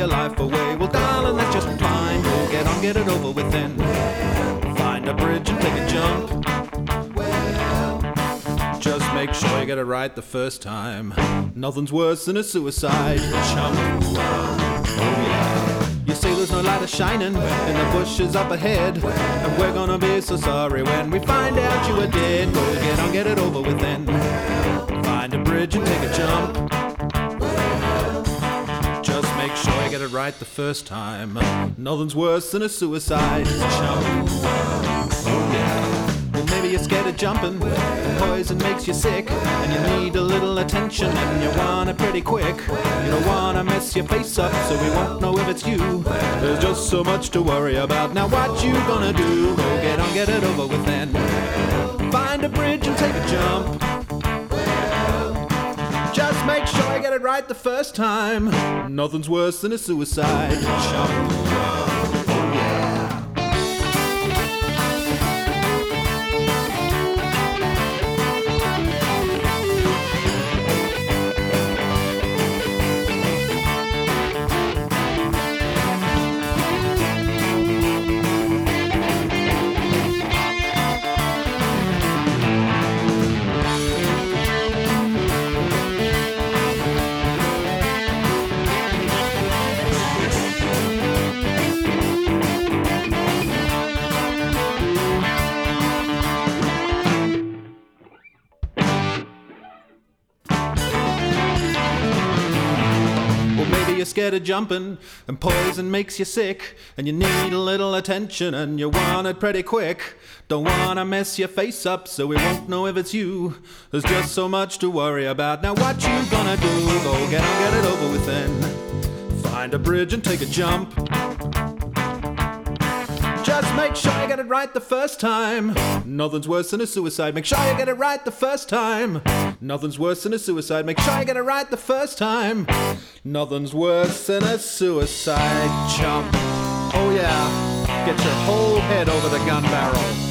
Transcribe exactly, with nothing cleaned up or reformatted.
your life away. Well, darling, that's just fine. Go get on, get it over with then. Find a bridge and take a jump. Just make sure you get it right the first time. Nothing's worse than a suicide chump. Oh yeah. You say there's no light a shining in the bushes up ahead, and we're gonna be so sorry when we find out you are dead. Go get on, get it over with then. Find a bridge and take a jump. Just make sure you get it right the first time. Nothing's worse than a suicide chump. Oh yeah. Well, maybe you're scared of jumping, poison makes you sick, and you need a little attention, and you want it pretty quick. You don't want to mess your face up, so we won't know if it's you. There's just so much to worry about. Now what you gonna do? Go get on, get it over with then. Find a bridge and take a jump. Just make sure you get it right the first time. Nothing's worse than a suicide chump. You're scared of jumping, and poison makes you sick, and you need a little attention, and you want it pretty quick. Don't want to mess your face up, so we won't know if it's you. There's just so much to worry about. Now what you gonna do? Go get on, get it over with then. Find a bridge and take a jump. Just make sure you get it right the first time. Nothing's worse than a suicide. Make sure you get it right the first time. Nothing's worse than a suicide. Make sure you get it right the first time. Nothing's worse than a suicide chump. Oh yeah, get your whole head over the gun barrel.